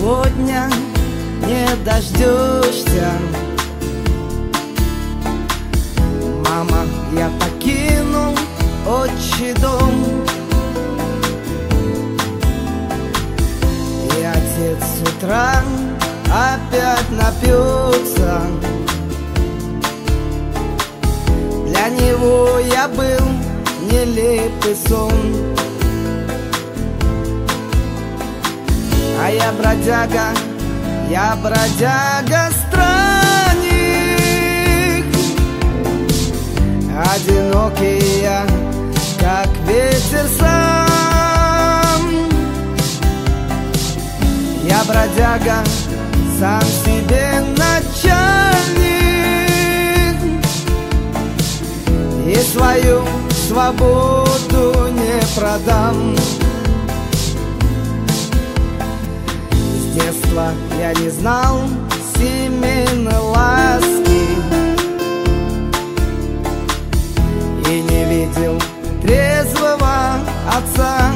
сегодня не дождешься. Мама, я покинул отчий дом, и отец с утра опять напьется. Для него я был нелепый сон, а я бродяга странник, одинокий я, как ветер сам. Я бродяга, сам себе начальник, и свою свободу не продам. С детства я не знал семейной ласки и не видел трезвого отца.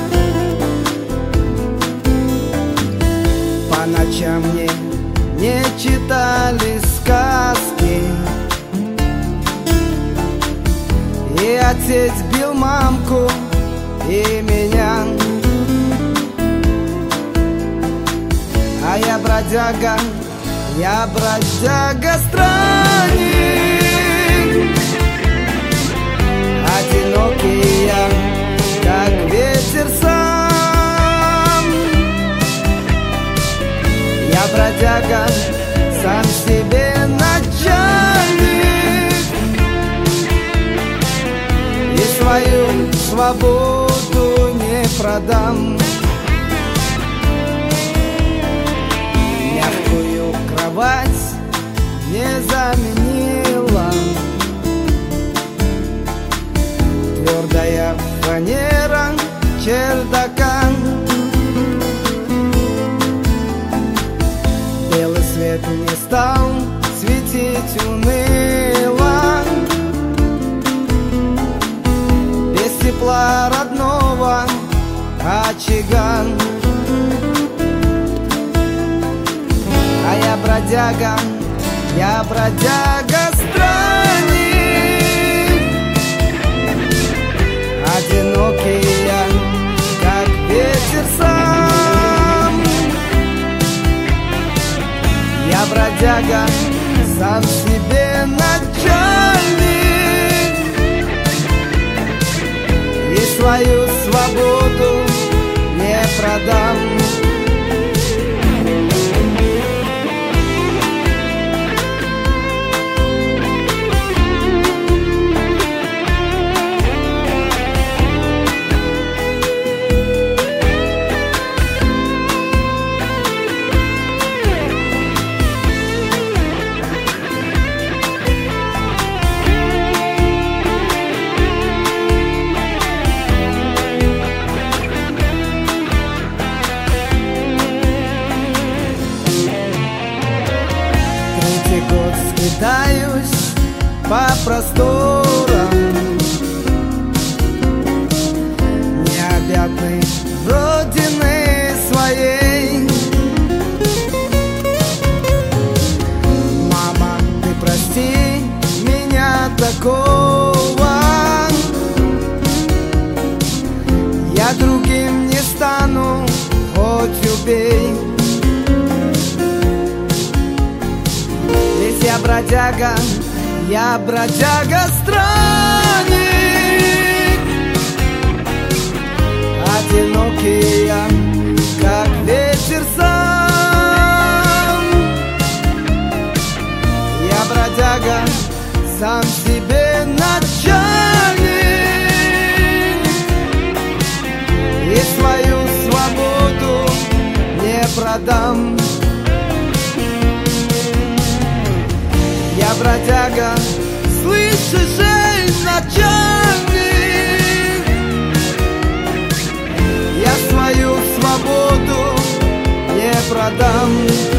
По ночам мне не читали сказки, и отец бил мамку и меня. А я бродяга странник, одинокий я, как ветер сам. Я бродяга, сам себе начальник, и свою свободу не продам. Мягкую кровать не заменила твердая фанера чердака. Белый свет не стал светить уныло, без тепла родного очага. А я бродяга странник, одинокий я, как ветер сам. Я бродяга, сам себе начальник, и свою свободу не продам. Год скитаюсь по просторам необъятной родины своей. Мама, ты прости меня такого, я другим не стану, хоть убей. Я бродяга странник, одинокий я, как ветер сам. Я бродяга, сам себе начальник, и свою свободу не продам. Я бродяга, слышишь, эй, начальник, я свою свободу не продам.